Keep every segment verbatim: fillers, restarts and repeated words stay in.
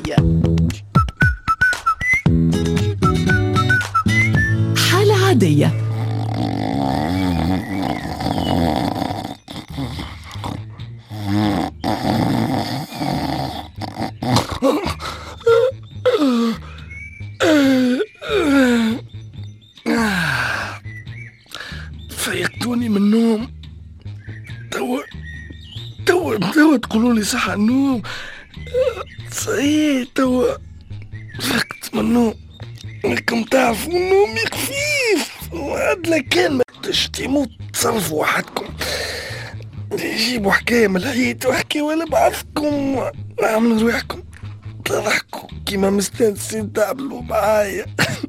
عادية. حالة عادية. فيقتوني من النوم. توا توا توا تقولوا لي صح النوم. صحيح توا فقت من النوم. راكم تعرفوا نومي خفيف وعدلا كان ما تشتي موت تصرفوا وحدكم. جيبوا حكاية من الحيط وحكي ولا بعضكم عملوا روحكم تضحكوا كيما مستانسين تعملوا معايا.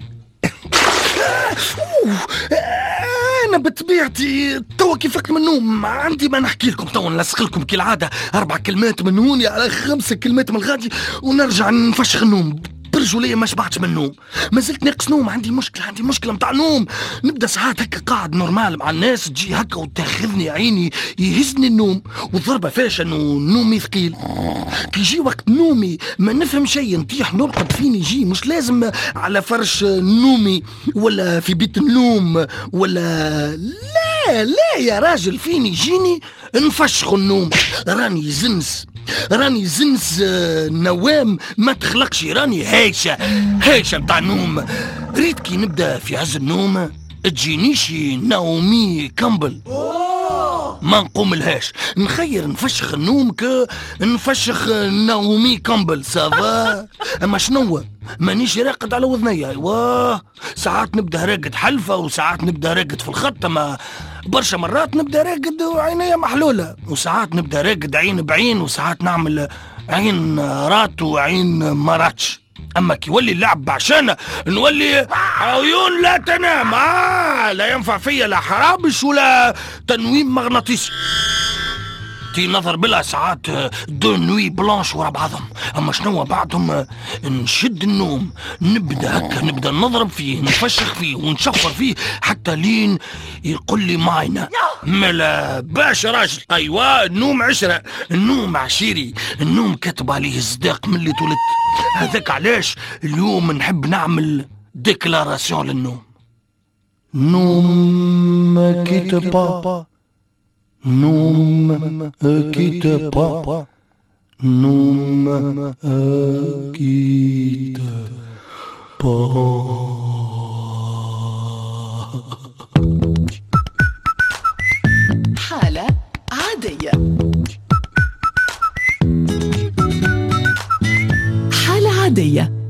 انا بطبيعتي توا كي فقت من النوم عندي ما نحكي لكم. توا نلصق لكم كالعاده اربع كلمات من هوني على خمسه كلمات من الغادي ونرجع نفشخ النوم. برجوليه ما شبعتش من النوم، ما زلت ناقص نوم. عندي مشكله عندي مشكله متاع نوم. نبدا ساعات هكا قاعد نورمال مع الناس، تجي هكا وتاخذني عيني يهزني النوم والضربه فاش انه نومي ثقيل. كي يجي وقت نومي ما نفهم شيء، نطيح نرقد فين يجي، مش لازم على فرش نومي ولا في بيت النوم ولا لا لا يا راجل، فين يجيني نفشخ النوم. راني زنس راني زنس نوام ما تخلقش، راني هايشة هايشة متاع النوم. ريت كي نبدا في عز النوم تجينيشي ناومي كامبل ما نقوم لهاش. نخير نفشخ النوم ك نفشخ ناومي كامبل سافا. اما شنو مانيش راقد على وذنيا. ايوا ساعات نبدا راقد حلفة وساعات نبدا راقد في الخط، اما برشا مرات نبدا راقد وعينيا محلولة، وساعات نبدا راقد عين بعين، وساعات نعمل عين رات وعين مراتش. اما كي يولي اللعب بعشانة نولي عيون لا تنام. آه لا ينفع فيا لا حرابش ولا تنويم مغناطيسي. تي نظر بلا ساعات دو نوي بلانش ورا بعضهم. اما شنو بعدهم نشد النوم، نبدا هكا نبدا نضرب فيه نفشخ فيه ونشفر فيه حتى لين يقول لي ماينة ملا باش راجل. ايوا النوم عشرة، النوم عشيري، النوم كتب عليه الصداق من اللي تولدت. هذاك علاش اليوم نحب نعمل ديكلاراسيون للنوم. نوم كتب نوم quitte pas, نوم quitte pas. حالة عادية. حالة عادية.